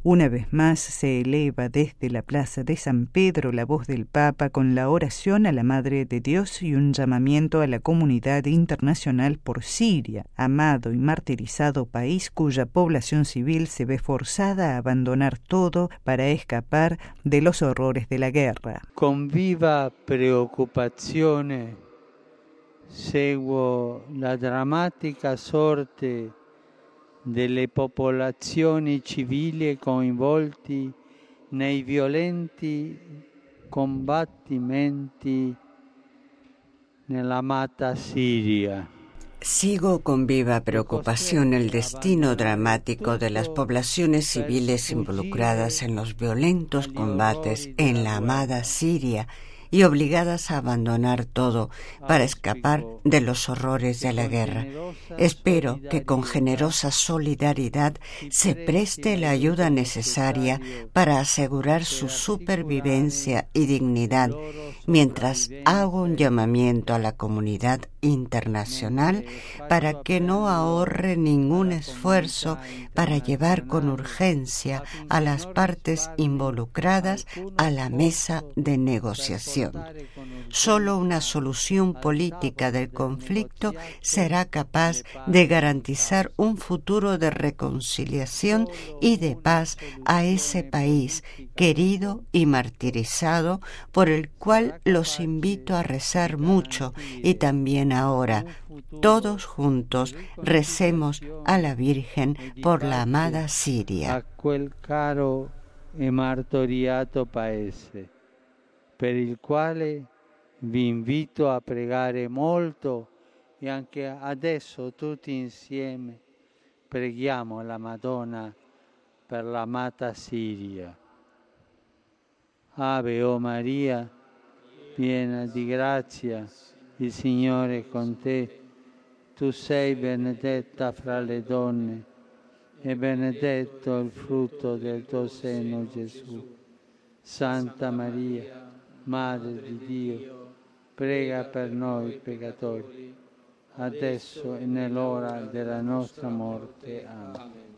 Una vez más se eleva desde la Plaza de San Pedro la voz del Papa con la oración a la Madre de Dios y un llamamiento a la comunidad internacional por Siria, amado y martirizado país cuya población civil se ve forzada a abandonar todo para escapar de los horrores de la guerra. Con viva preoccupazione seguo la drammatica sorte delle popolazioni civili coinvolti nei violenti combattimenti nell'amata Siria. Sigo con viva preocupación el destino dramático de las poblaciones civiles involucradas en los violentos combates en la amada Siria y obligadas a abandonar todo para escapar de los horrores de la guerra. Espero que con generosa solidaridad se preste la ayuda necesaria para asegurar su supervivencia y dignidad, mientras hago un llamamiento a la comunidad internacional para que no ahorre ningún esfuerzo para llevar con urgencia a las partes involucradas a la mesa de negociación. Solo una solución política del conflicto será capaz de garantizar un futuro de reconciliación y de paz a ese país querido y martirizado, por el cual los invito a rezar mucho, y también ahora, todos juntos, recemos a la Virgen por la amada Siria. A quel caro e martoriato paese, per il quale vi invito a pregare molto, e anche adesso tutti insieme preghiamo la Madonna per l'amata Siria. Ave o Maria, piena di grazia, il Signore è con te. Tu sei benedetta fra le donne e benedetto il frutto del tuo seno, Gesù. Santa Maria, Madre di Dio, prega per noi peccatori, adesso e nell'ora della nostra morte. Amen.